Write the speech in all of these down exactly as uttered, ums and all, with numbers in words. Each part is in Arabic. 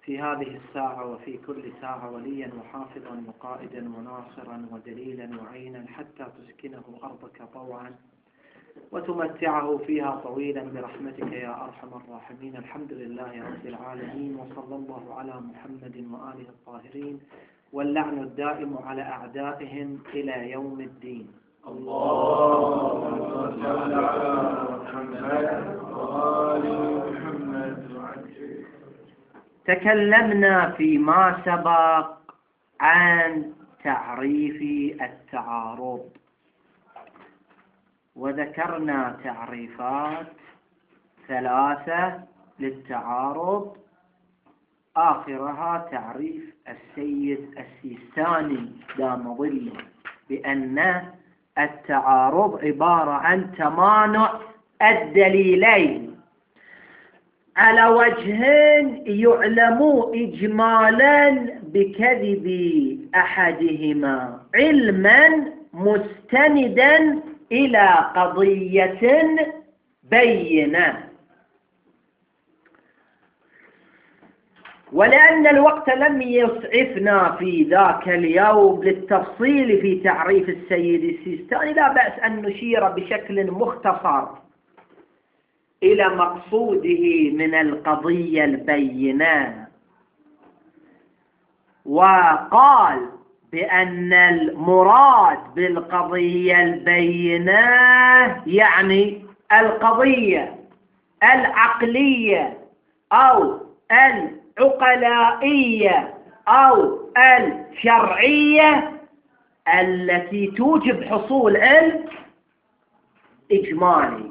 في هذه الساعة وفي كل ساعة وليا وحافظا وقائدا وناصرا ودليلا وعينا حتى تسكنه أرضك طوعا وتمتعه فيها طويلا برحمتك يا أرحم الراحمين. الحمد لله رب العالمين، وصلى الله على محمد وآله الطاهرين، واللعن الدائم على أعدائهم إلى يوم الدين. اللهم صل على محمد وآل محمد. تكلمنا فيما سبق عن تعريف التعارض، وذكرنا تعريفات ثلاثة للتعارض، آخرها تعريف السيد السيستاني دام ظله بأن التعارض عبارة عن تمانع الدليلين على وجه يعلم إجمالا بكذب أحدهما علما مستندا إلى قضية بينة. ولأن الوقت لم يسعفنا في ذاك اليوم للتفصيل في تعريف السيد السيستاني، لا بأس أن نشير بشكل مختصر إلى مقصوده من القضية البينة. وقال بأن المراد بالقضية البينة يعني القضية العقلية أو العقلائية أو الشرعية التي توجب حصول علم إجمالي.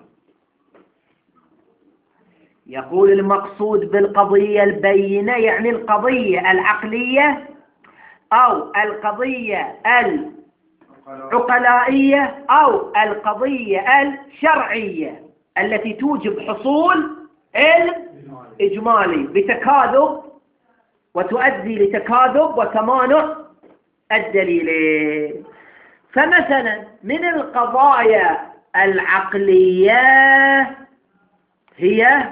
يقول المقصود بالقضية البينة يعني القضية العقلية أو القضية العقلائية أو القضية الشرعية التي توجب حصول علم إجمالي بتكاذب وتؤدي لتكاذب وتمانع الدليلين. فمثلا من القضايا العقلية هي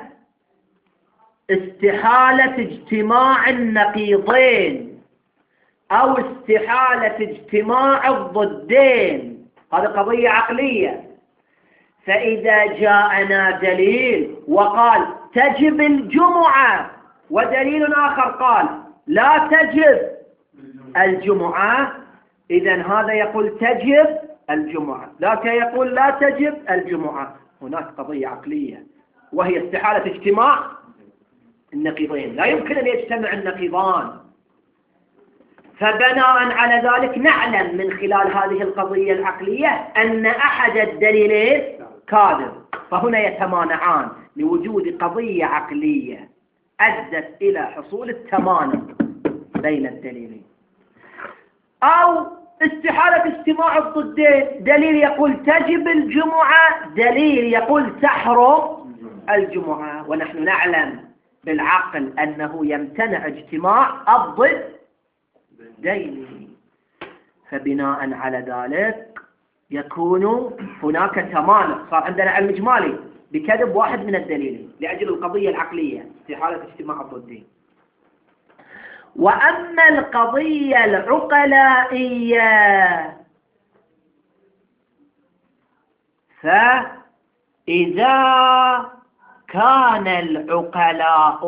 استحالة اجتماع النقيضين أو استحالة اجتماع الضدين، هذه قضية عقلية. فإذا جاءنا دليل وقال تجب الجمعة ودليل آخر قال لا تجب الجمعة، إذن هذا يقول تجب الجمعة، ذاك يقول لا تجب الجمعة، هناك قضية عقلية وهي استحالة اجتماع النقيضين، لا يمكن أن يجتمع النقيضان. فبناء على ذلك نعلم من خلال هذه القضية العقلية أن أحد الدليلين كاذب، فهنا يتمانعان لوجود قضية عقلية أدت إلى حصول التمانع بين الدليلين. أو استحالة اجتماع الضدين، دليل يقول تجب الجمعة، دليل يقول تحرم الجمعة، ونحن نعلم بالعقل أنه يمتنع اجتماع الضدين. فبناء على ذلك يكون هناك تمانع، صار عندنا علم إجمالي بكذب واحد من الدليلين لأجل القضية العقلية استحالة اجتماع الضدين. وأما القضية العقلائية فإذا كان العقلاء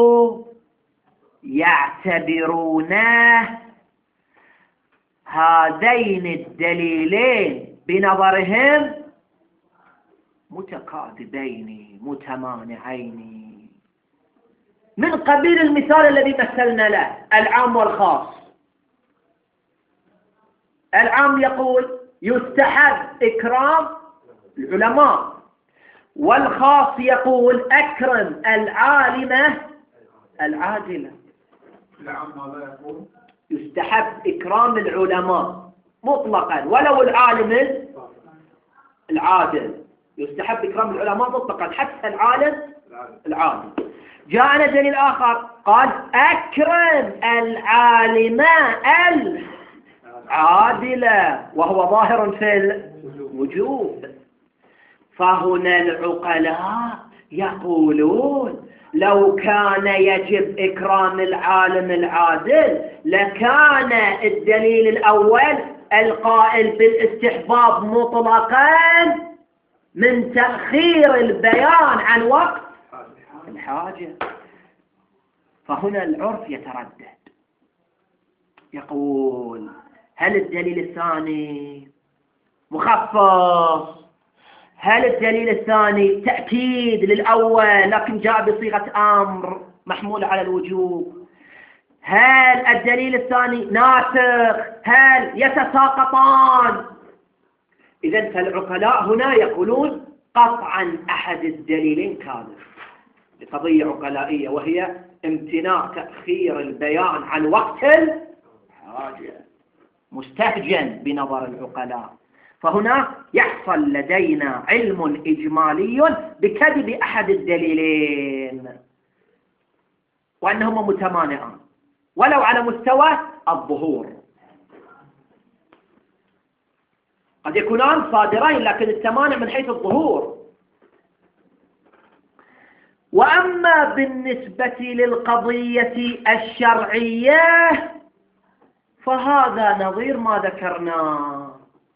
يعتبرون هذين الدليلين بنظرهم متكاذبين متمانعين، من قبيل المثال الذي مثلنا له العام والخاص. العام يقول يستحب إكرام العلماء، والخاص يقول أكرم العالمة العادلة. العام ماذا يقول؟ يستحب إكرام العلماء مطلقا ولو العالم العادل، يستحب إكرام العلماء مطلقا حتى العالم العادل. جاءنا دليل آخر قال أكرم العالمة العادلة، وهو ظاهر في الوجوب. فهنا العقلاء يقولون لو كان يجب إكرام العالم العادل لكان الدليل الأول القائل بالاستحباب مطلقا من تأخير البيان عن وقت الحاجة. فهنا العرف يتردد، يقول هل الدليل الثاني مخفف؟ هل الدليل الثاني تأكيد للأول لكن جاء بصيغة أمر محمولة على الوجوب؟ هل الدليل الثاني ناسخ؟ هل يتساقطان؟ إذن فالعقلاء هنا يقولون قطعا أحد الدليلين كاذب لقضية عقلائية، وهي امتناع تأخير البيان عن وقت الحاجة، مستهجن بنظر العقلاء. فهنا يحصل لدينا علم إجمالي بكذب أحد الدليلين وأنهما متمانعان ولو على مستوى الظهور، قد يكونان صادرين لكن التمانع من حيث الظهور. وأما بالنسبة للقضية الشرعية فهذا نظير ما ذكرناه.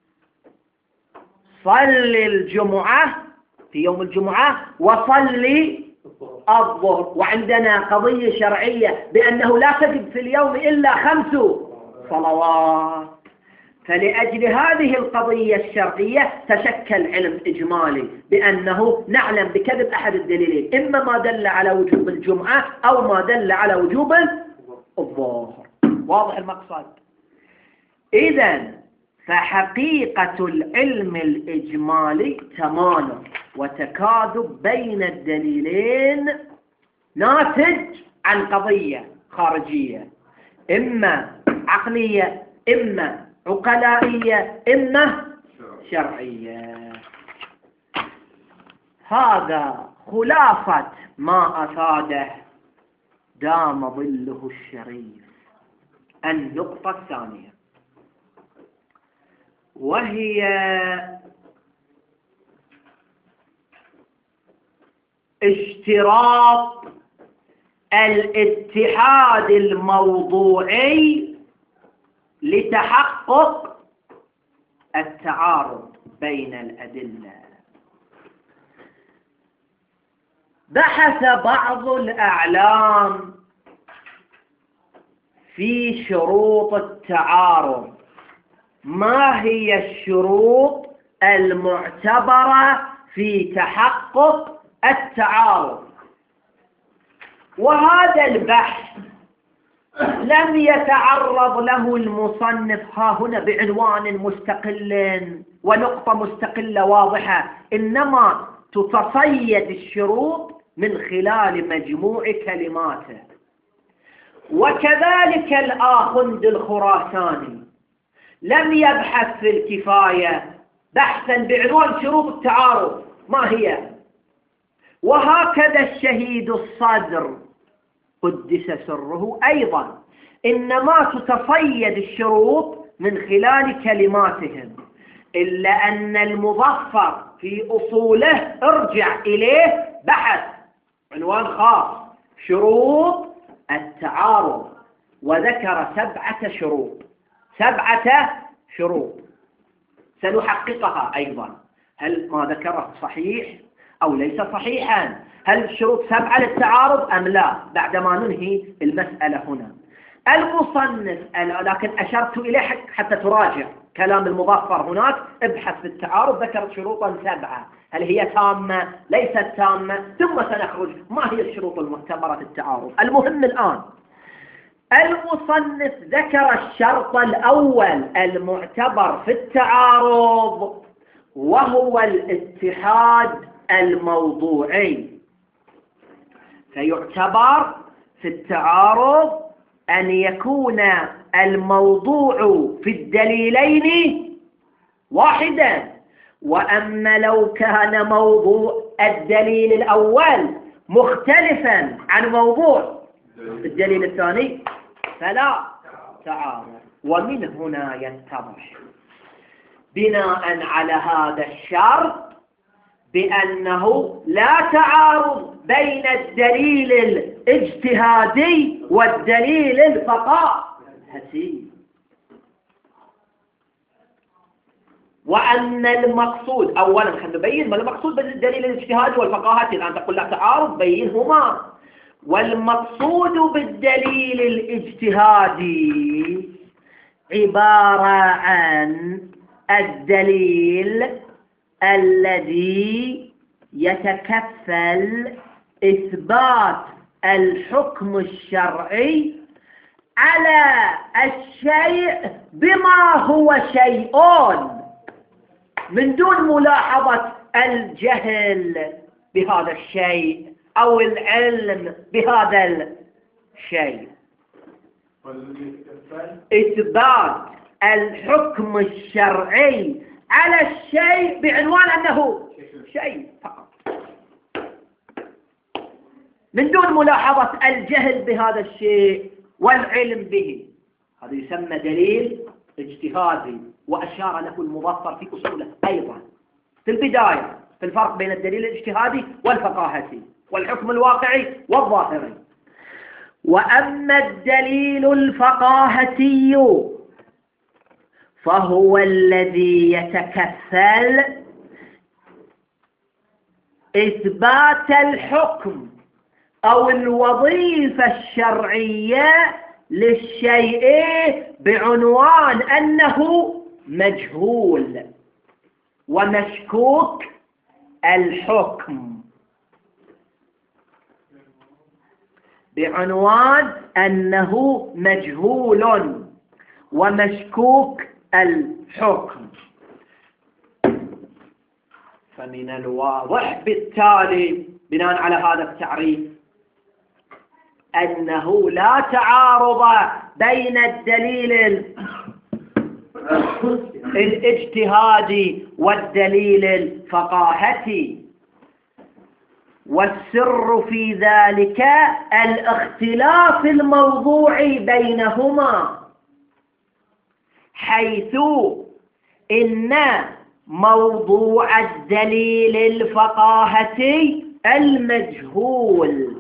صل الجمعة في يوم الجمعة وصلي الظهر، وعندنا قضية شرعية بأنه لا تجب في اليوم إلا خمس صلوات. فلأجل هذه القضية الشرعية تشكل علم إجمالي بأنه نعلم بكذب أحد الدليلين، إما ما دل على وجوب الجمعة أو ما دل على وجوب الظهر. واضح المقصد؟ إذن فحقيقة العلم الإجمالي تمانع وتكاذب بين الدليلين ناتج عن قضية خارجية، إما عقلية إما عقلائية إما شرعية. هذا خلاصة ما أفاده دام ظله الشريف. النقطة الثانية وهي اشتراط الاتحاد الموضوعي لتحقق التعارض بين الأدلة. بحث بعض الأعلام في شروط التعارض، ما هي الشروط المعتبرة في تحقق التعارض، وهذا البحث لم يتعرض له المصنف ها هنا بعنوان مستقل ونقطة مستقلة واضحة، إنما تتصيد الشروط من خلال مجموع كلماته. وكذلك الآخند الخراساني لم يبحث في الكفاية بحثا بعنوان شروط التعارض ما هي، وهكذا الشهيد الصدر قدس سره أيضا، إنما تتصيد الشروط من خلال كلماتهم، إلا أن المظفر في أصوله ارجع إليه بحث عنوان خاص شروط التعارض، وذكر سبعة شروط سبعة شروط سنحققها أيضا. هل ما ذكره صحيح أو ليس صحيحا؟ هل الشروط سبعة للتعارض أم لا؟ بعدما ننهي المسألة هنا. المصنف لكن أشرت إليه حتى تراجع كلام المظفر هناك، ابحث في التعارض ذكر شروطا سبعة، هل هي تامة ليست تامة؟ ثم سنخرج ما هي الشروط المعتبرة في التعارض. المهم الآن المصنف ذكر الشرط الأول المعتبر في التعارض وهو الاتحاد الموضوعي. فيعتبر في التعارض أن يكون الموضوع في الدليلين واحدا، وأما لو كان موضوع الدليل الأول مختلفا عن موضوع الدليل الثاني فلا تعارض. ومن هنا يتضح بناء على هذا الشرط بأنه لا تعارض بين الدليل الاجتهادي والدليل الفقاهتي، وأن المقصود أولا خلينا نبين ما المقصود بين الدليل الاجتهادي والفقاهتي. الآن تقول لا تعارض، بينهما. والمقصود بالدليل الاجتهادي عبارة عن الدليل الذي يتكفل إثبات الحكم الشرعي على الشيء بما هو شيء، من دون ملاحظة الجهل بهذا الشيء أو العلم بهذا الشيء. إثبات الحكم الشرعي على الشيء بعنوان أنه شيء فقط، من دون ملاحظة الجهل بهذا الشيء والعلم به. هذا يسمى دليل اجتهادي، وأشار له المظفر في أصوله أيضا في البداية في الفرق بين الدليل الاجتهادي والفقاهتي والحكم الواقعي والظاهري. وأما الدليل الفقاهتي فهو الذي يتكفل إثبات الحكم أو الوظيفة الشرعية للشيء بعنوان أنه مجهول ومشكوك الحكم، بعنوان أنه مجهول ومشكوك الحكم. فمن الواضح بالتالي بناء على هذا التعريف أنه لا تعارض بين الدليل الاجتهادي والدليل الفقاهتي، والسر في ذلك الاختلاف الموضوعي بينهما، حيث إن موضوع الدليل الفقاهتي المجهول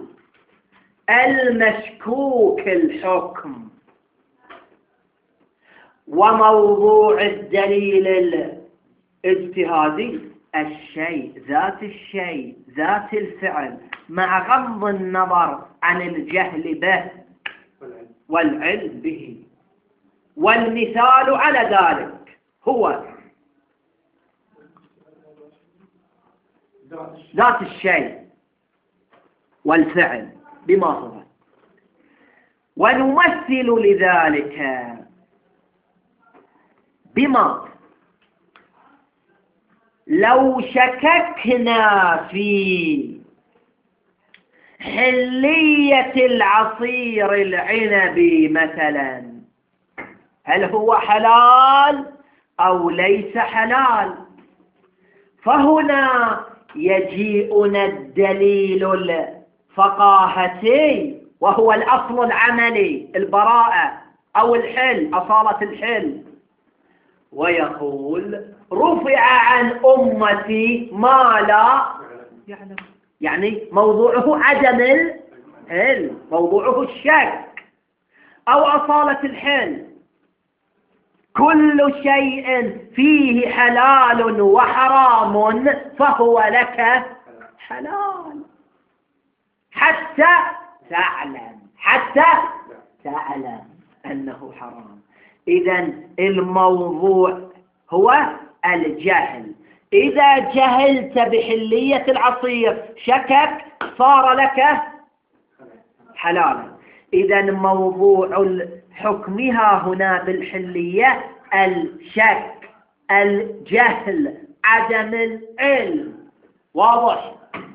المشكوك الحكم، وموضوع الدليل الاجتهادي الشيء ذات الشيء ذات الفعل، مع غض النظر عن الجهل به والعلم به. والمثال على ذلك هو ذات الشيء والفعل بما هو. ونمثل لذلك بما لو شككنا في حلية العصير العنبي مثلا، هل هو حلال أو ليس حلال، فهنا يجيئنا الدليل الفقاهتي وهو الأصل العملي البراءة أو الحل أصالة الحل، ويقول رفع عن أمتي ما لا يعلم، يعني موضوعه عدم الحل، موضوعه الشك أو أصالة الحل. كل شيء فيه حلال وحرام فهو لك حلال حتى تعلم حتى تعلم أنه حرام. إذن الموضوع هو الجهل. إذا جهلت بحلية العصير شكك صار لك حلالا. إذن موضوع حكمها هنا بالحلية الشك، الجهل، عدم العلم. واضح؟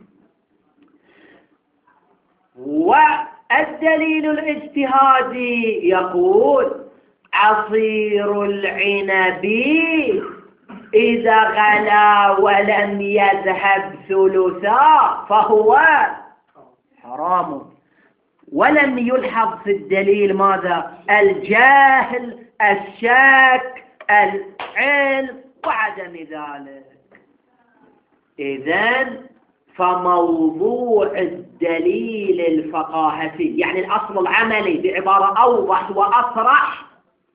والدليل الاجتهادي يقول عصير العنب إذا غلا ولم يذهب ثلثا فهو حرام، ولم يلحظ في الدليل ماذا؟ الجهل، الشك، العلم وعدم ذلك. إذن فموضوع الدليل الفقاهتي يعني الأصل العملي بعبارة أوضح وأصرح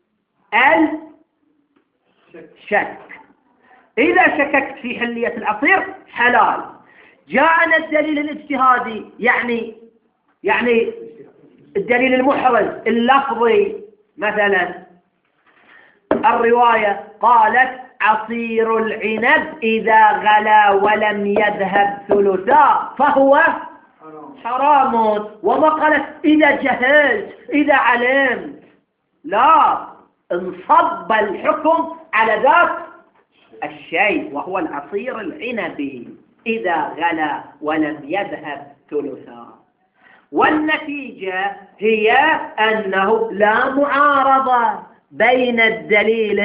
الشك. إذا شككت في حلية العصير حلال. جاءنا الدليل الاجتهادي يعني يعني الدليل المحرز اللفظي، مثلا الرواية قالت عصير العنب إذا غلا ولم يذهب ثلثا فهو حرام، وما قالت إذا جهلت إذا علمت، لا، انصب الحكم على ذات الشيء وهو العصير العنبي إذا غلا ولم يذهب ثلثا. والنتيجة هي أنه لا معارضة بين الدليل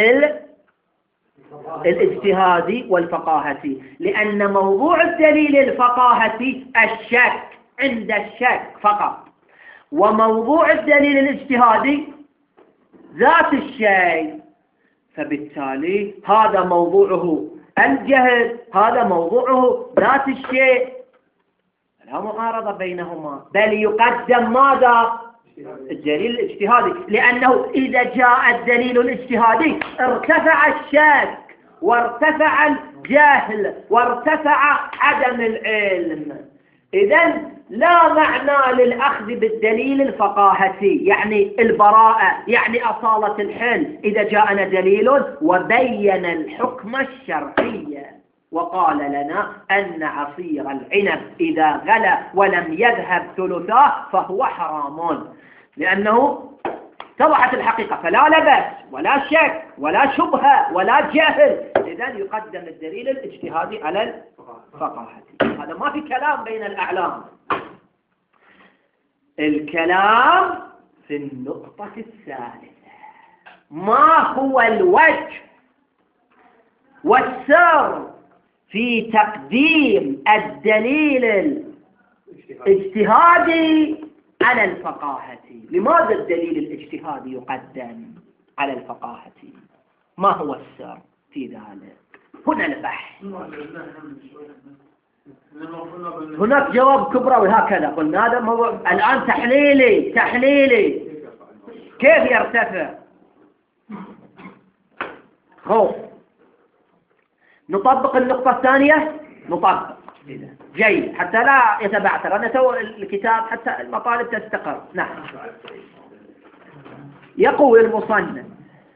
الاجتهادي والفقاهتي، لأن موضوع الدليل الفقاهتي الشك عند الشك فقط، وموضوع الدليل الاجتهادي ذات الشيء، فبالتالي هذا موضوعه الجهل، هذا موضوعه ذات الشيء، لا معارضة بينهما، بل يقدم ماذا؟ الدليل الاجتهادي، لأنه إذا جاء الدليل الاجتهادي ارتفع الشك وارتفع الجهل وارتفع عدم العلم. إذن لا معنى للأخذ بالدليل الفقاهتي يعني البراءة يعني أصالة الحل إذا جاءنا دليل وبين الحكم الشرعي وقال لنا أن عصير العنب إذا غلا ولم يذهب ثلثاه فهو حرام، لأنه اتضحت الحقيقة، فلا لبس ولا شك ولا شبهة ولا جهل. إذن يقدم الدليل الاجتهادي على الفقاهتي. هذا ما في كلام بين الأعلام. الكلام في النقطة الثالثة، ما هو الوجه والسر في تقديم الدليل الاجتهادي على الفقاهة؟ لماذا الدليل الاجتهادي يقدم على الفقاهة؟ ما هو السر في ذلك؟ هنا البحث. هناك جواب كبروي هكذا قلنا هذا موضوع الآن تحليلي تحليلي كيف يرتفع؟ خوف. نطبق النقطة الثانية، نطبق جيد حتى لا يتبعثر. أنا تو الكتاب حتى المطالب تستقر. نعم. يقول المصنف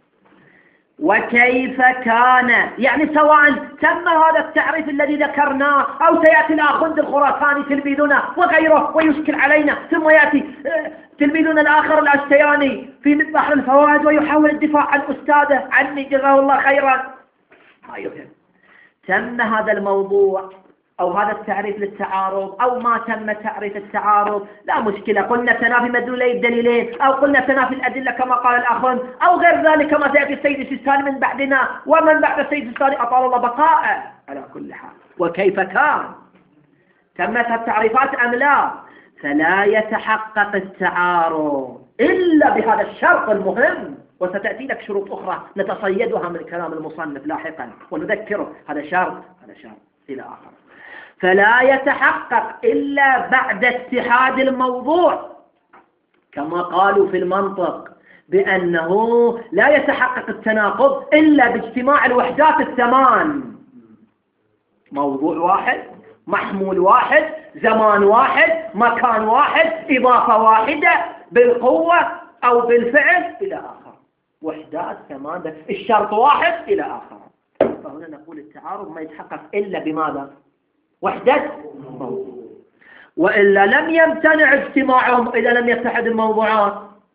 وكيف كان، يعني سواء تم هذا التعريف الذي ذكرناه أو سيأتي الآخوند الخراساني تلميذنا وغيره ويشكل علينا، ثم يأتي تلميذنا الآخر الأشتياني في بحر الفوائد ويحاول الدفاع عن أستاذه عني جزاه الله خيرا. ما يهم. تم هذا الموضوع أو هذا التعريف للتعارض أو ما تم تعريف التعارض، لا مشكلة. قلنا تنافي مدلولي الدليلين أو قلنا تنافي الأدلة كما قال الآخرون أو غير ذلك كما سيأتي السيد السيستاني من بعدنا ومن بعد السيد السيستاني أطال الله بقاءه. على كل حال وكيف كان تمت التعريفات أم لا، فلا يتحقق التعارض إلا بهذا الشرط المهم، وستأتي لك شروط أخرى نتصيدها من كلام المصنف لاحقا ونذكره هذا شرط هذا شرط إلى آخر. فلا يتحقق إلا بعد اتحاد الموضوع كما قالوا في المنطق بأنه لا يتحقق التناقض إلا باجتماع الوحدات الثمان، موضوع واحد، محمول واحد، زمان واحد، مكان واحد، إضافة واحدة بالقوة أو بالفعل إلى آخر، وحدات ثمان، الشرط واحد إلى آخر. فهنا نقول التعارض ما يتحقق إلا بماذا؟ وحدة موضوع، وإلا لم يمتنع اجتماعهم إذا لم يتحد الموضوعات.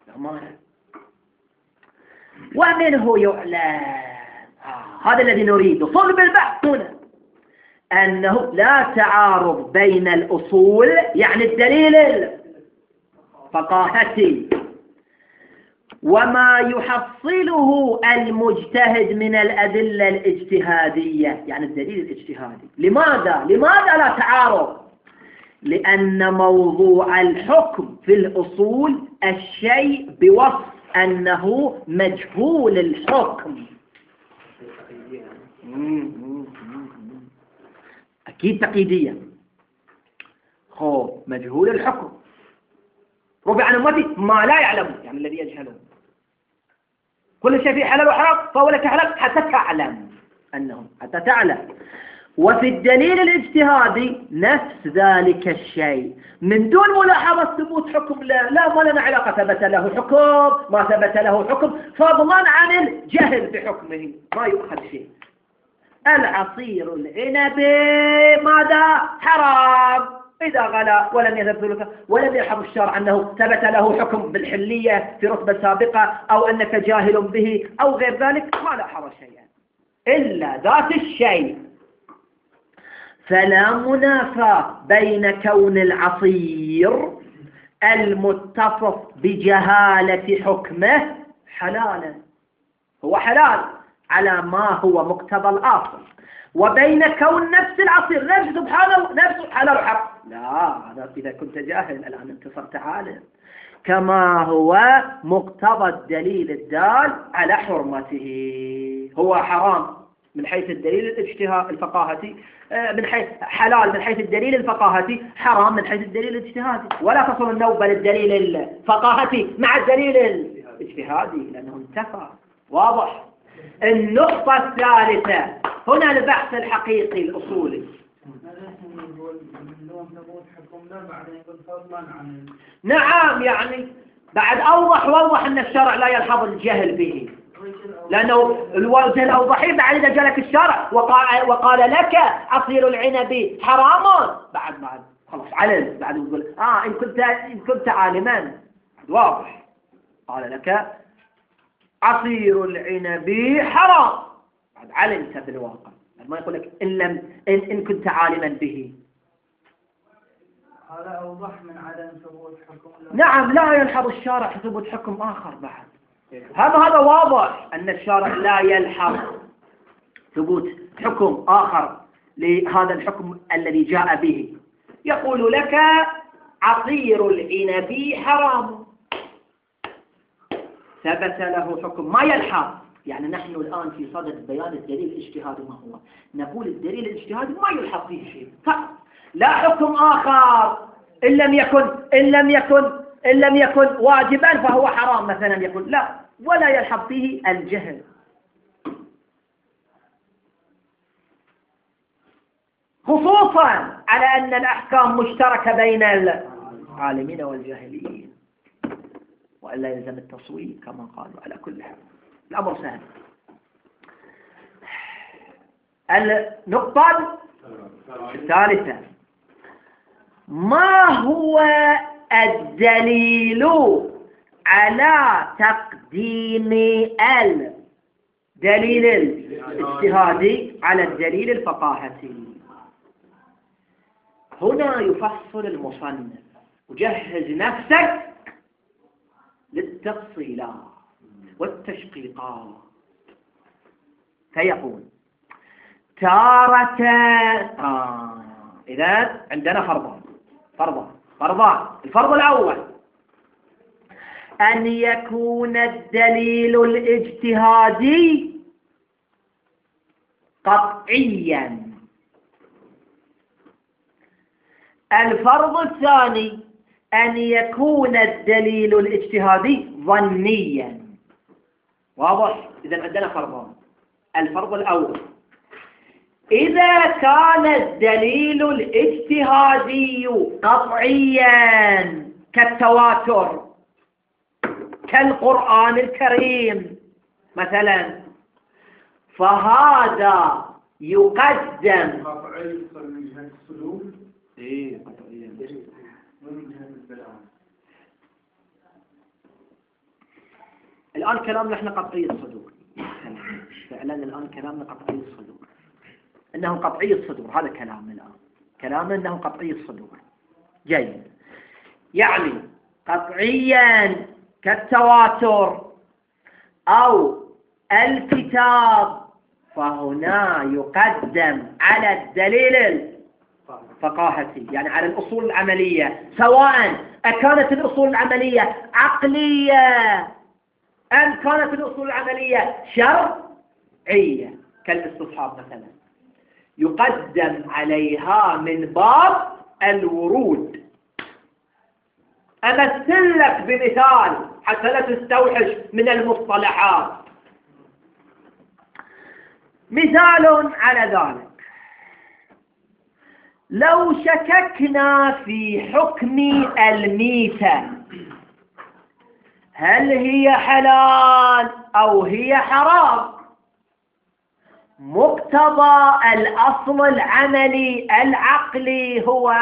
ومنه يعلم آه هذا الذي نريده صلب البحث هنا أنه لا تعارض بين الأصول يعني الدليل الفقاهتي وما يحصله المجتهد من الأدلة الاجتهادية يعني الدليل الاجتهادي. لماذا؟ لماذا لا تعارض؟ لأن موضوع الحكم في الأصول الشيء بوصف أنه مجهول الحكم. أكيد تقييدية. خو مجهول الحكم ربع عن أمتي ما لا يعلم، يعني الذي يجهله كل شيء فيه حلال وحرام فهو لك حلال حتى تعلم أنه حتى تعلم. وفي الدليل الاجتهادي نفس ذلك الشيء من دون ملاحظة ثبوت حكم لا لا ما لنا علاقة، ثبت له حكم ما ثبت له حكم فضلا عن الجهل بحكمه ما يؤخذ شيء. العصير العنبي ماذا؟ حرام إذا غلا ولم يثبت ولم يلحظ الشرع أنه ثبت له حكم بالحلية في رتبة سابقة أو أنك جاهل به أو غير ذلك ما لاحظ شيئا إلا ذات الشيء. فلا منافاة بين كون العصير المتصف بجهالة حكمه حلالا هو حلال على ما هو مقتضى الأصل، وبين كون نفس العصير نفسه سبحانه نفسه حلال وحرام. لا، هذا إذا كنت جاهل الآن انت صرت عالم، كما هو مقتضى الدليل الدال على حرمته. هو حرام من حيث الدليل الاجتهادي الفقاهتي، من حيث حلال من حيث الدليل الفقاهتي، حرام من حيث الدليل الاجتهادي. ولا تصل النوبة للدليل الفقاهتي مع الدليل الاجتهادي لأنه انتفى. واضح؟ النقطة الثالثة هنا البحث الحقيقي الأصولي. نعم، يعني بعد أوضح وأوضح أن الشرع لا يلحظ الجهل به، لأنه الوجه الأوضحي بعد إذا جاء لك الشرع وقال, وقال لك عصير العنب حرام بعد بعد خلاص علم بعد يقول آه إن كنت إن كنت عالما واضح قال لك عصير العنب حرام بعد علمت بالواقع، ما يقول لك إن لم إن, إن كنت عالما به. هذا أوضح من عدم ثبوت حكم. نعم، لا يلحظ الشارع ثبوت حكم آخر بعد. هذا هذا واضح أن الشارع لا يلحظ ثبوت حكم آخر لهذا الحكم الذي جاء به. يقول لك عصير العنب حرام ثبت له حكم ما يلحظ. يعني نحن الآن في صدد بيان الدليل الاجتهادي ما هو، نقول الدليل الاجتهادي ما يلحظ فيه شيء فقط، لا حكم آخر إن لم يكن إن لم يكن إن لم يكن واجبا فهو حرام مثلا يقول لا، ولا يلحظ فيه الجهل. خصوصا على أن الأحكام مشتركة بين العالمين والجاهلين وألا يلزم التصويب كما قالوا. على كل حال الأمر سهل. النقطة الثالثة ما هو الدليل على تقديم الدليل الاجتهادي على الدليل الفقاهتي؟ هنا يفصل المصنف وجهز نفسك للتفصيلات والتشقيقات فيقول تارة آه. إذا عندنا فرضان فرضان فرضان الفرض الأول أن يكون الدليل الاجتهادي قطعيا. الفرض الثاني أن يكون الدليل الاجتهادي ظنيا. واضح؟ إذا عندنا فرضان. الفرض الأول إذا كان الدليل الاجتهادي قطعيا كالتواتر كالقرآن الكريم مثلا فهذا يقدم قطعي من جهة الصدور. إيه قطعيا من جهة البلاغة. الآن كلامنا احنا قطعي الصدور فعلا الآن كلامنا قطعي الصدور انه قطعي الصدور. هذا كلامنا الآن كلامنا انه قطعي الصدور. جيد. يعني قطعيا كالتواتر او الكتاب فهنا يقدم على الدليل الفقاهتي يعني على الأصول العملية، سواء أكانت الأصول العملية عقلية أم كانت الأصول العملية شرعية كالاستصحاب مثلا. يقدم عليها من باب الورود. أمثل لك بمثال حتى لا تستوحش من المصطلحات. مثال على ذلك: لو شككنا في حكم الميتة، هل هي حلال أو هي حرام، مقتضى الأصل العملي العقلي هو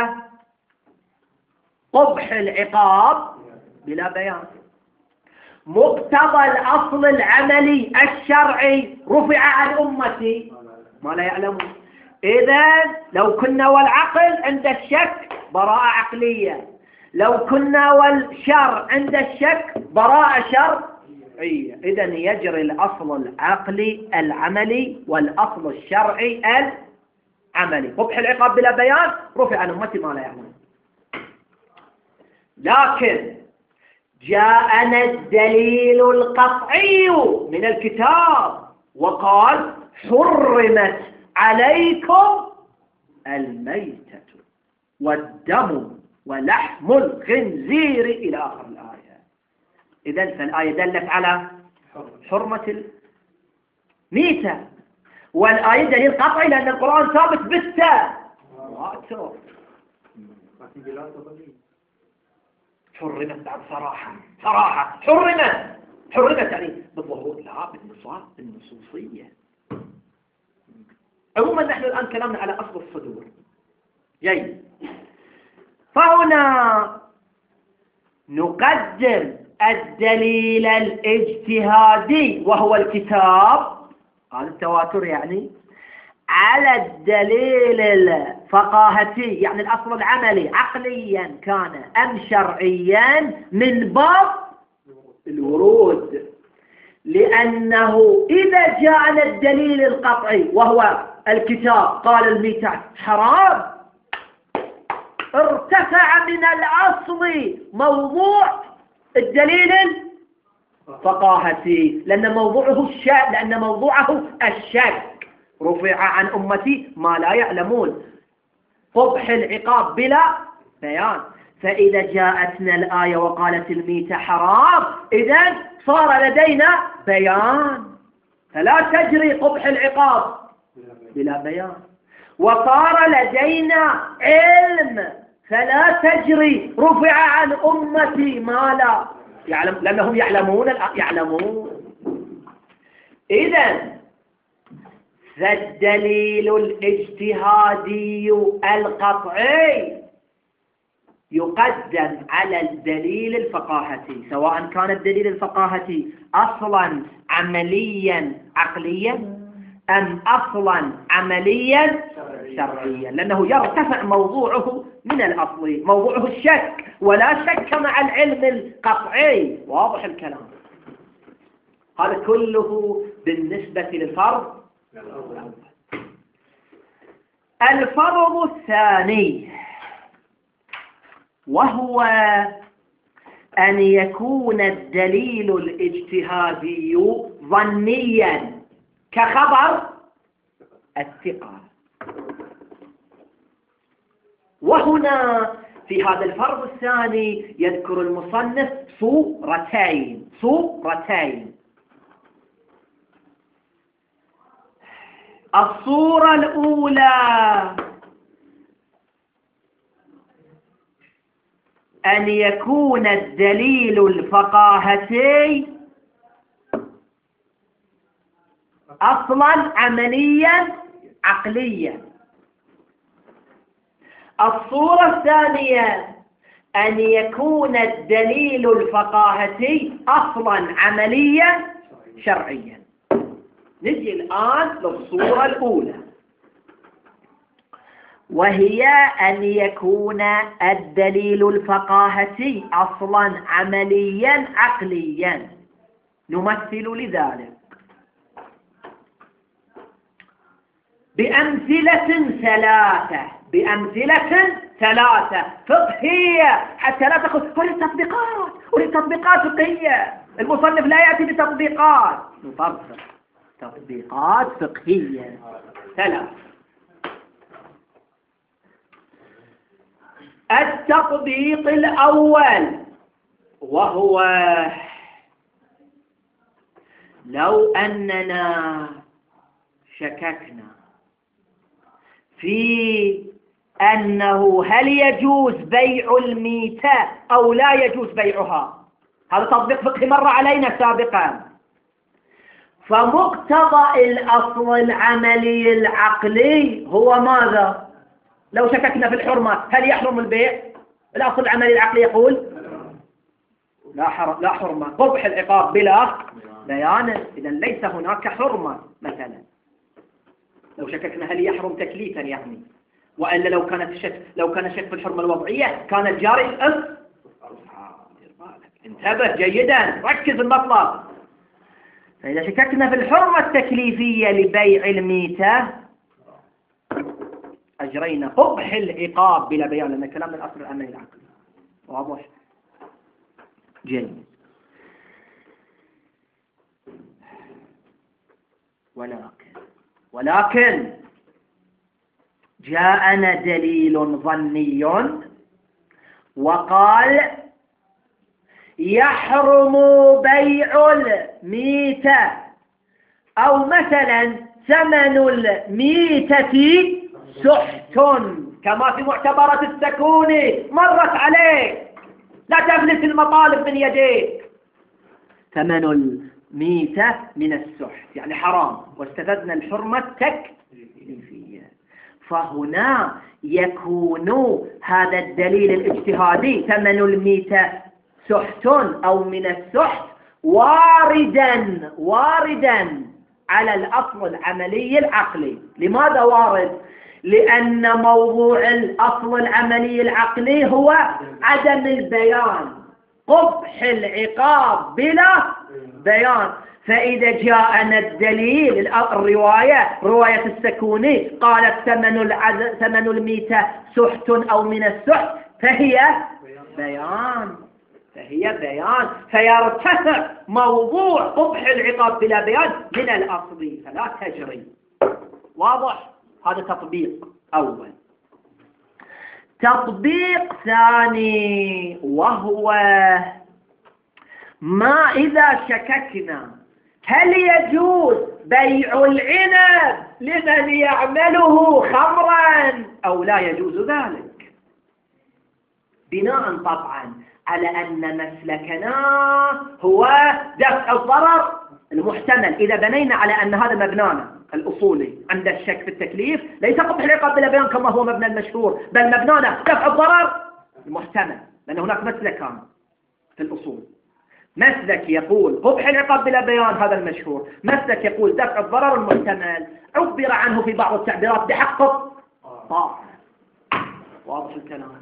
قبح العقاب بلا بيان. مقتضى الأصل العملي الشرعي رفع عن أمتي ما لا يعلمون. إذن لو كنا والعقل عند الشك براءة عقلية، لو كنا والشر عند الشك براءة شرعية. إذن يجري الأصل العقلي العملي والأصل الشرعي العملي. قبح العقاب بلا بيان رفع عن أمتي ما لا يعلمون. لكن جاءنا الدليل القطعي من الكتاب وقال: حرمت عليكم الميتة والدم ولحم الخنزير إلى آخر الآية. إذن فالآية دلت على حرمة الميتة، والآية دليل قطعي لأن القرآن ثابت بالتواتر. حرمت بعد صراحة صراحة حرمت حرمت يعني بالظهور لا بالنصوص بالنصوصية. عموما نحن الآن كلامنا على أصل الصدور. جيد. فهنا نقدم الدليل الاجتهادي وهو الكتاب، قال التواتر يعني، على الدليل الفقاهتي يعني الأصل العملي عقليا كان أم شرعيا من باب الورود. لأنه إذا جاءنا الدليل القطعي وهو الكتاب قال الميتة حرام، ارتفع من الأصل موضوع الدليل الفقاهتي، لأن موضوعه الشك لأن موضوعه الشك رفع عن أمتي ما لا يعلمون. قبح العقاب بلا بيان. فإذا جاءتنا الآية وقالت الميتة حرام، إذن صار لدينا بيان، فلا تجري قبح العقاب بلا بيان. وصار لدينا علم، فلا تجري رفع عن أمتي ما لا يعلم، لأنهم يعلمون يعلمون. إذن فالدليل الاجتهادي القطعي يقدم على الدليل الفقاهتي، سواء كان الدليل الفقاهتي أصلا عمليا عقليا أم أصلا عمليا شرعيا، لأنه يرتفع موضوعه من الأصل، موضوعه الشك، ولا شك مع العلم القطعي. واضح الكلام؟ هذا كله بالنسبة للفرض. الفرض الثاني وهو أن يكون الدليل الاجتهادي ظنيا كخبر الثقة. وهنا في هذا الفرض الثاني يذكر المصنف صورتين صورتين الصورة الأولى أن يكون الدليل الفقاهتي أصلا عمليا عقليا. الصورة الثانية أن يكون الدليل الفقاهتي أصلا عمليا شرعيا. نجي الآن للصورة الأولى، وهي أن يكون الدليل الفقاهتي أصلا عمليا عقليا. نمثل لذلك بأمثلة ثلاثة بأمثلة ثلاثة فقهية، حتى لا تأخذ أريد تطبيقات أريد تطبيقات فقهية. المصنف لا يأتي بتطبيقات، نطبق تطبيقات فقهية ثلاث. التطبيق الأول، وهو لو أننا شككنا في أنه هل يجوز بيع الميتة أو لا يجوز بيعها، هذا تطبيق فقهي مر علينا سابقا، فمقتضى الأصل العملي العقلي هو ماذا؟ لو شككنا في الحرمة هل يحرم البيع؟ الأصل العملي العقلي يقول لا حرم، لا حرمة، قبح العقاب بلا بيان، إذا ليس هناك حرمة مثلا. لو شككنا هل يحرم تكليفا يعني، وإلا لو كانت الشك لو كان الشك في الحرمة الوضعية كانت جاري الأصل. انتبه جيدا، ركز المطلب. فإذا شككنا في الحرمة التكليفية لبيع الميتة أجرينا قبح العقاب بلا بيان، لأن كلام من أصل العمل العقلي واضح جيد. ولكن ولكن جاءنا دليل ظني وقال يحرم بيع الميتة، أو مثلا ثمن الميتة سحت، كما في معتبرة السكوني مرت عليه، لا تفلت المطالب من يديك. ثمن الميتة من السحت يعني حرام، واستفدنا الحرمة التكليفية. فهنا يكون هذا الدليل الاجتهادي ثمن الميتة سحت أو من السحت واردا واردا على الأصل العملي العقلي. لماذا وارد؟ لأن موضوع الأصل العملي العقلي هو عدم البيان، قبح العقاب بلا بيان. فإذا جاءنا الدليل الرواية رواية السكوني قالت ثمن العز... ثمن الميتة سحت أو من السحت، فهي بيان فهي بيان فيرتفع موضوع قبح العقاب بلا بيان من الأصل، فلا تجري. واضح؟ هذا تطبيق أول. تطبيق ثاني وهو ما إذا شككنا هل يجوز بيع العنب لمن يعمله خمرا أو لا يجوز ذلك، بناء طبعا على أن مسلكنا هو دفع الضرر المحتمل. إذا بنينا على أن هذا مبنانا الأصولي عند الشك في التكليف ليس قبح العقاب بلا بيان كما هو مبنى المشهور، بل مبنانا دفع الضرر المحتمل، لأن هناك مسلكان في الأصول. مسلك يقول قبح العقاب بلا بيان، هذا المشهور. مسلك يقول دفع الضرر المحتمل، عبر عنه في بعض التعبيرات بحق الطاعة. واضح الكلام؟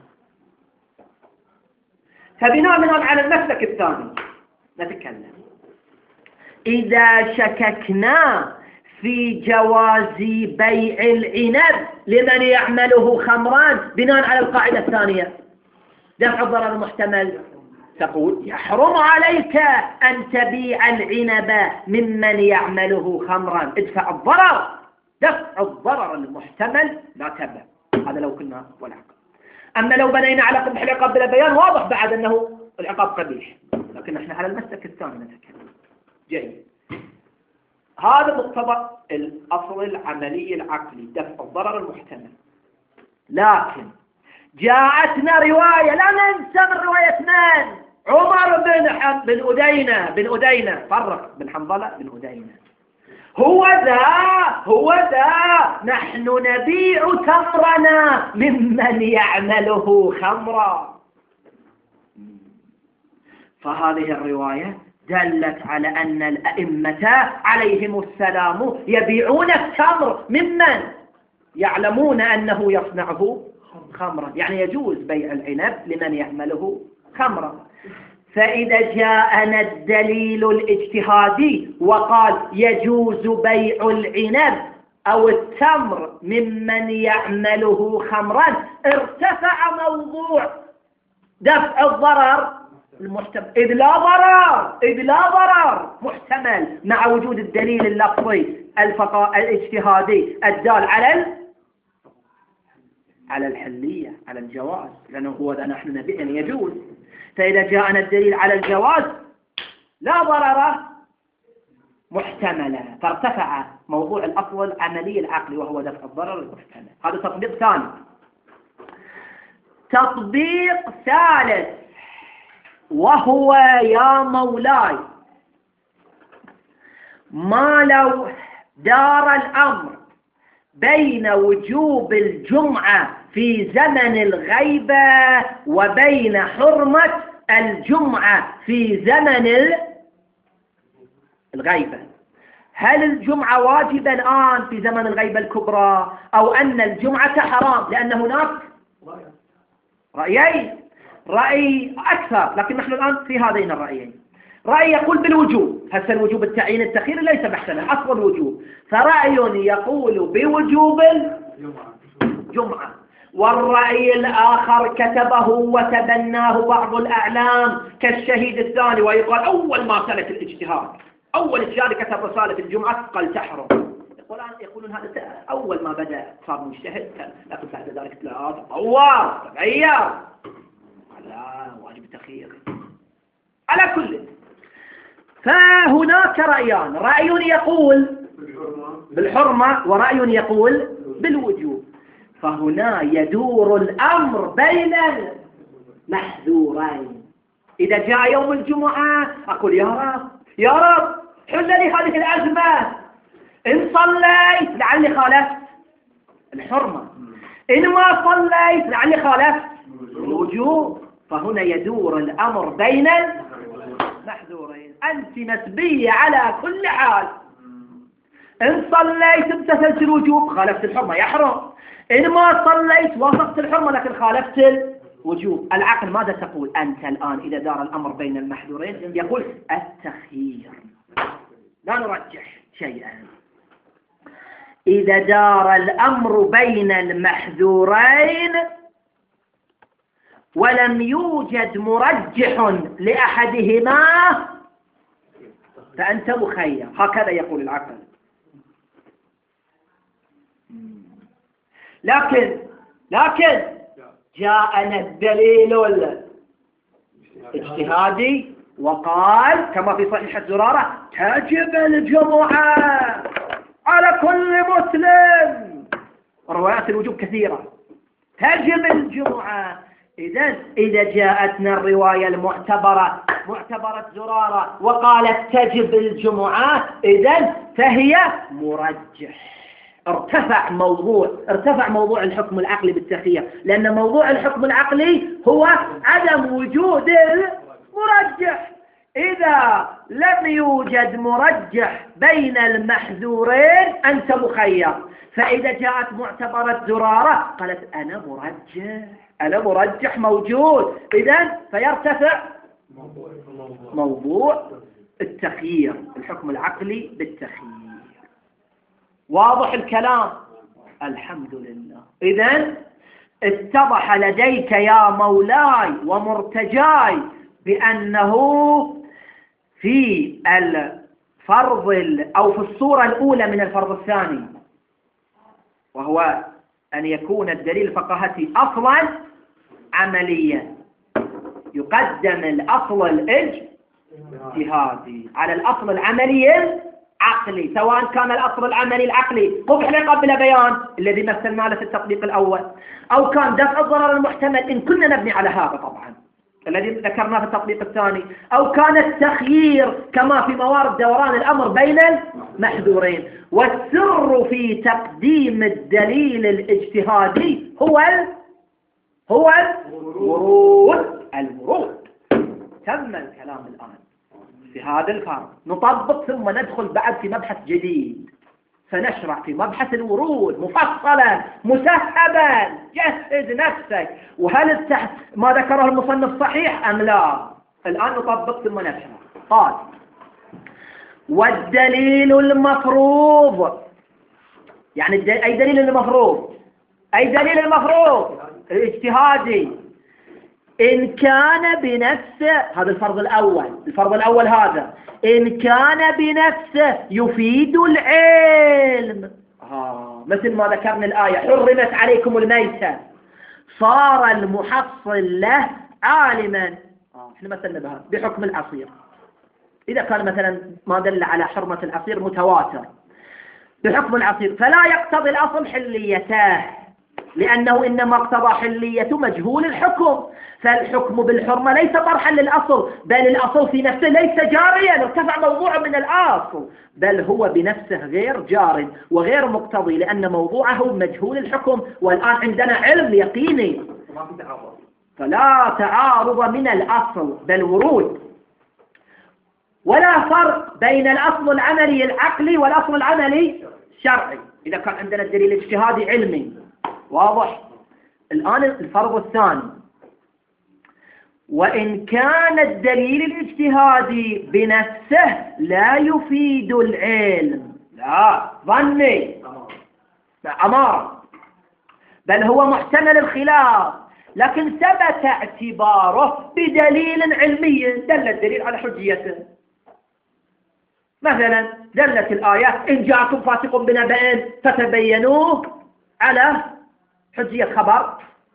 فبناء على المسلك الثاني نتكلم. إذا شككنا في جواز بيع العنب لمن يعمله خمران بناء على القاعدة الثانية دفع الضرر المحتمل، تقول يحرم عليك أن تبيع العنب ممن يعمله خمرا، ادفع الضرر، دفع الضرر المحتمل لا تبع. هذا لو كنا والعقاب. أما لو بنينا على قبح العقاب بلا بيان واضح بعد أنه العقاب قبيح، لكن نحن على المسلك الثاني نتكلم. جيد. هذا مقتضى الأصل العملي العقلي دفع الضرر المحتمل. لكن جاءتنا رواية، لا ننسى من رواية من؟ عمر بن حم... بن أدينة بن أدينة فرق بن حنظلة بن أدينة. هو ذا هو ذا نحن نبيع تمرنا ممن يعمله خمرا. فهذه الرواية دلت على أن الأئمة عليهم السلام يبيعون التمر ممن يعلمون أنه يصنعه خمرا، يعني يجوز بيع العنب لمن يعمله خمرا. فإذا جاءنا الدليل الاجتهادي وقال يجوز بيع العنب أو التمر ممن يعمله خمرا، ارتفع موضوع دفع الضرر المحتمل، إذ لا ضرر إذ لا ضرر محتمل مع وجود الدليل اللفظي الفقا الاجتهادي الدال على على الحلية، على الجواز، لأنه هو ذا نحن نبي أن يجوز. فإذا جاءنا الدليل على الجواز لا ضرر محتملا، فارتفع موضوع الأصل العملي العقلي وهو دفع الضرر المحتمل. هذا تطبيق ثاني. تطبيق ثالث وهو يا مولاي ما لو دار الأمر بين وجوب الجمعة في زمن الغيبة وبين حرمة الجمعة في زمن الغيبة. هل الجمعة واجبة الآن في زمن الغيبة الكبرى أو أن الجمعة حرام؟ لأن هناك رأيين، رأي أكثر، لكن نحن الآن في هذين الرأيين. رأي يقول بالوجوب، هسه الوجوب التعيين التخيير ليس بحثا، أصل الوجوب. فرأي يقول بوجوب الجمعة، والرأي الآخر كتبه وتبناه بعض الأعلام كالشهيد الثاني، ويقال أول ما سلك الاجتهاد، أول اجتهاد كتب رسالة الجمعة قال تحرم. يقولون هذا أول ما بدأ صار مجتهد، لكن بعد ذلك لا تطور تغير على واجب التخيير. على كل، فهناك رأيان، رأي يقول بالحرمة ورأي يقول بالوجوب. فهنا يدور الأمر بين المحذورين. إذا جاء يوم الجمعة أقول يا رب يا رب حل لي هذه الأزمة، إن صليت لعلي خالفت الحرمة، إن ما صليت لعلي خالفت الوجوب. فهنا يدور الأمر بين المحذورين. أنت نسبية على كل حال، إن صليت امتثلت الوجوب خالفت الحرمة يحرم، إن ما صليت وافقت الحرمة لكن خالفت الوجوب. العقل ماذا تقول أنت الآن إذا دار الأمر بين المحذورين؟ يقول التخيير، لا نرجح شيئا. إذا دار الأمر بين المحذورين ولم يوجد مرجح لأحدهما فأنت مخير، هكذا يقول العقل. لكن لكن جاءنا الدليل الاجتهادي وقال كما في صحيح زرارة تجب الجمعة على كل مسلم، روايات الوجوب كثيرة، تجب الجمعة. إذن إذا جاءتنا الرواية المعتبرة معتبرة زرارة وقالت تجب الجمعة، إذن فهي مرجح. ارتفع موضوع ارتفع موضوع الحكم العقلي بالتخيير، لأن موضوع الحكم العقلي هو عدم وجود المرجح. إذا لم يوجد مرجح بين المحذورين أنت مخير. فإذا جاءت معتبرة زرارة قالت أنا مرجح أنا مرجح موجود، إذن فيرتفع موضوع التخيير، الحكم العقلي بالتخيير. واضح الكلام؟ الحمد لله. إذن اتضح لديك يا مولاي ومرتجاي بأنه في الفرض أو في الصورة الأولى من الفرض الثاني، وهو أن يكون الدليل الفقاهتي أصلا عمليا، يقدم الأصل الاجتهادي على الأصل العملي العقلي، سواء كان الأصل العملي العقلي قبح قبل بيان الذي مثلنا له في التطبيق الأول، أو كان دفع الضرر المحتمل إن كنا نبني على هذا طبعا الذي ذكرناه في التطبيق الثاني، أو كان التخيير كما في موارد دوران الأمر بين المحذورين. والسر في تقديم الدليل الاجتهادي هو ال... هو الورود الورود تم الكلام الآن في هذا الفرق. نطبق ثم ندخل بعد في مبحث جديد، سنشرع في مبحث الورود مفصلا مسهبا. جهز نفسك، وهل التح... ما ذكره المصنف صحيح أم لا؟ الآن نطبق ثم نشرع. قال والدليل المفروض، يعني الدل... أي دليل المفروض أي دليل المفروض الاجتهادي إن كان بنفسه، هذا الفرض الأول الفرض الأول هذا إن كان بنفسه يفيد العلم. آه مثل ما ذكرنا الآية حرمت عليكم الميتة صار المحصل له عالما. آه. احنا مثلنا بهذا بحكم العصير، إذا كان مثلا ما دل على حرمة العصير متواتر بحكم العصير فلا يقتضي الأصل حليته، لأنه إنما اقتضى حلية مجهول الحكم، فالحكم بالحرمة ليس طرحا للأصل، بل الأصل في نفسه ليس جاريا، ارتفع موضوع من الأصل، بل هو بنفسه غير جار وغير مقتضي، لأن موضوعه مجهول الحكم، والآن عندنا علم يقيني، فلا تعارض من الأصل بل ورود، ولا فرق بين الأصل العملي العقلي والأصل العملي الشرعي إذا كان عندنا الدليل الاجتهادي علمي. واضح؟ الآن الفرض الثاني، وإن كان الدليل الاجتهادي بنفسه لا يفيد العلم، لا ظني لا أمارة، بل هو محتمل الخلاف، لكن ثبت اعتباره بدليل علمي دل الدليل على حجيته. مثلا دلت الآية إن جاءكم فاسق بنبأ فتبينوا على حجية خبر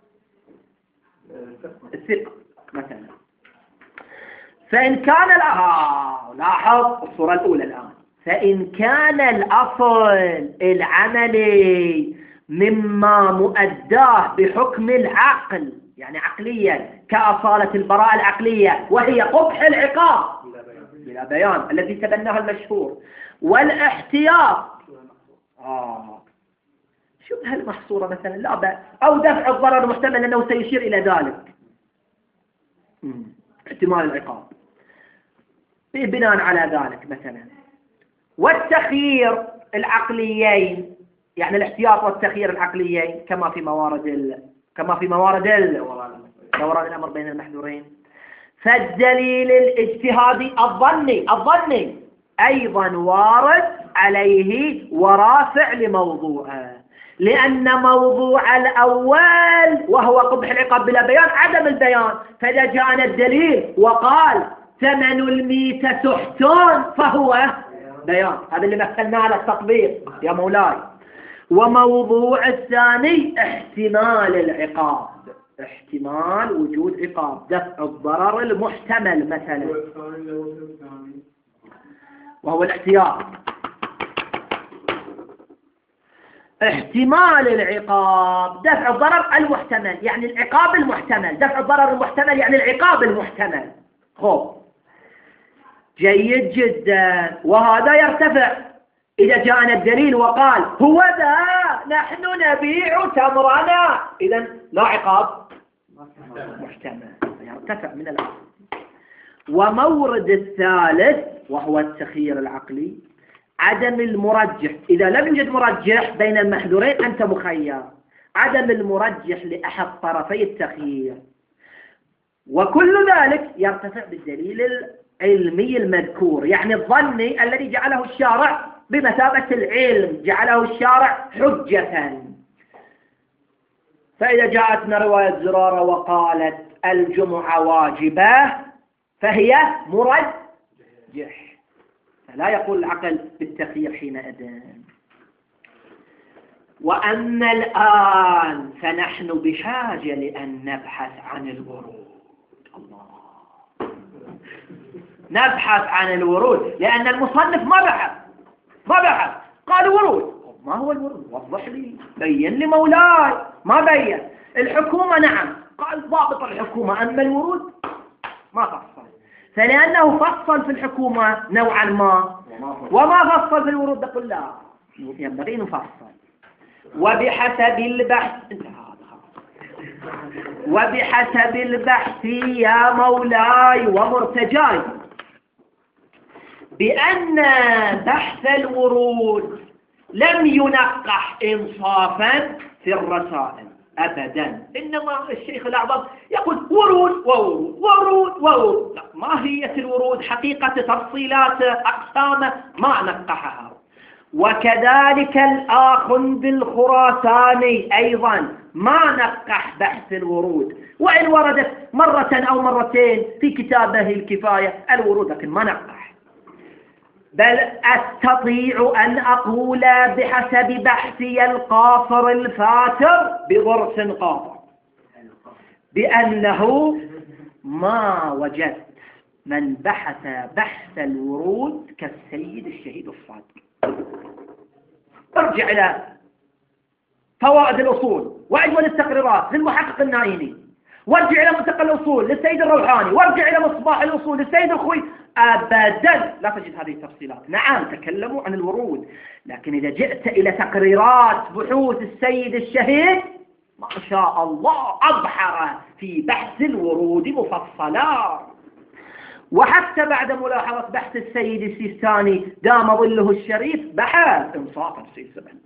الثقة مثلا. فإن كان آه لاحظ الصورة الأولى الآن، فإن كان الأصل العملي مما مؤداه بحكم العقل، يعني عقليا كأصالة البراءة العقلية وهي قبح العقاب بلا بيان الذي تبناه المشهور، والاحتياط آه شبه المحصورة مثلا لا بأس، أو دفع الضرر محتمل أنه سيشير إلى ذلك احتمال العقاب بناء على ذلك مثلا. والتخيير العقليين، يعني الاحتياط والتخيير العقليين كما في موارد ال... كما في موارد ال... دوران الأمر بين المحذورين. فالدليل الاجتهادي الظني الظني أيضا وارد عليه ورافع لموضوعه، لأن موضوع الأول وهو قبح العقاب بلا بيان عدم البيان، فإذا جاءنا الدليل وقال ثمن الميتة سحت فهو بيان، هذا اللي مثلنا على التطبيق يا مولاي. وموضوع الثاني احتمال العقاب، احتمال وجود عقاب، دفع الضرر المحتمل مثلا، وهو الاحتياط. احتمال العقاب دفع الضرر المحتمل، يعني العقاب المحتمل، دفع الضرر المحتمل يعني العقاب المحتمل. خب جيد جدا. وهذا يرتفع إذا جاءنا الدليل وقال هو ذا نحن نبيع تمرنا، إذن لا عقاب محتمل، يرتفع من الأصل. ومورد الثالث وهو التخيير العقلي عدم المرجح، إذا لم يوجد مرجح بين المحذورين أنت مخير، عدم المرجح لأحد طرفي التخيير، وكل ذلك يرتفع بالدليل العلمي المذكور، يعني الظني الذي جعله الشارع بمثابة العلم، جعله الشارع حجة. فإذا جاءتنا رواية زرارة وقالت الجمعة واجبة فهي مرجح، فلا يقول العقل بالتخيير حينئذ. وأما الآن فنحن بحاجة لأن نبحث عن الورود. الله، نبحث عن الورود، لأن المصنف ما بحث ما بحث قال ورود. ما هو الورود؟ وضح لي، بين لي مولاي. ما بين. الحكومة نعم، قال ضابط الحكومة، أما الورود ما فصل، فلأنه فصل في الحكومة نوعا ما وما فصل في الورود، نقول لا ينبغي نفصل. وبحسب البحث وبحسب البحث يا مولاي ومرتجاي بأن بحث الورود لم ينقح إنصافا في الرسائل أبدا، إنما الشيخ الأعظم يقول ورود وورود ورود وورود. ماهية الورود، حقيقة تفصيلات أقسامه ما نقحها. وكذلك الآخ بالخراساني أيضا ما نقح بحث الورود، وإن وردت مرة أو مرتين في كتابه الكفاية الورود، لكن ما نقح. بل أستطيع أن أقول بحسب بحثي القاصر الفاتر بضرس قاطع بأنه ما وجدت من بحث بحث الورود كالسيد الشهيد الصادق. ارجع إلى فوائد الأصول وأجمل التقريرات للمحقق النايني، وارجع إلى منتقى الأصول للسيد الروحاني، وارجع إلى مصباح الأصول للسيد الخوي، أبدا لا تجد هذه التفصيلات. نعم تكلموا عن الورود، لكن إذا جئت إلى تقريرات بحوث السيد الشهيد ما شاء الله أبحر في بحث الورود مفصلا. وحتى بعد ملاحظة بحث السيد السيستاني دام ظله الشريف بحث إنصافا السيد سبحانه،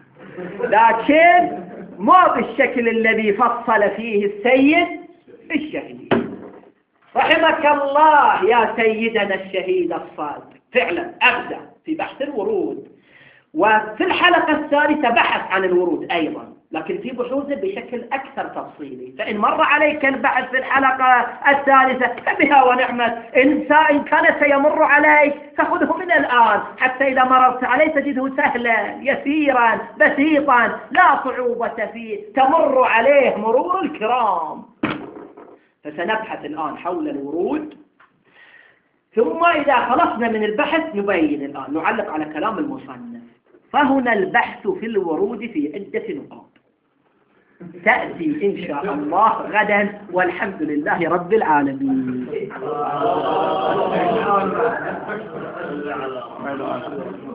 لكن ما بالشكل الذي فصل فيه السيد الشهيد. رحمك الله يا سيدنا الشهيد الصادق، فعلا أبدع في بحث الورود، وفي الحلقة الثالثة بحث عن الورود أيضا، لكن في بحوثه بشكل أكثر تفصيلي. فإن مر عليك البحث في الحلقة الثالثة فبها ونعمت، إن كان سيمر عليك فخذه من الآن، حتى إذا مررت عليه تجده سهلا يسيرا بسيطا لا صعوبة فيه، تمر عليه مرور الكرام. فسنبحث الآن حول الورود، ثم إذا خلصنا من البحث نبين الآن نعلق على كلام المصنف. فهنا البحث في الورود في عدة نقاط تأتي إن شاء الله غدا، والحمد لله رب العالمين.